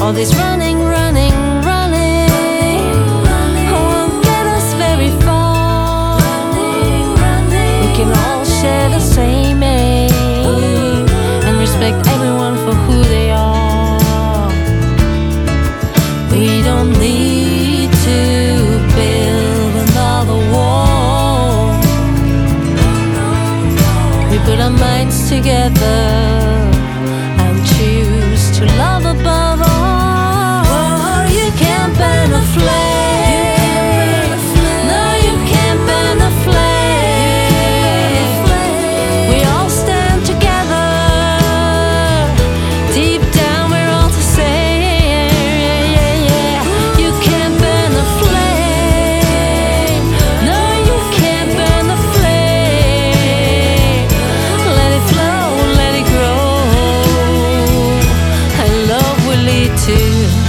All this running, running, running won't get us very far. We can all share the same aim and respect everyone for who they are. We don't need to build another wall. We put our minds together and choose to love above all. Oh, you can't burn a flame. No, you can't burn a flame. We all stand together. Deep down we're all the same. You can't burn a flame. No, you can't burn a flame. Let it flow, let it grow, and love will lead to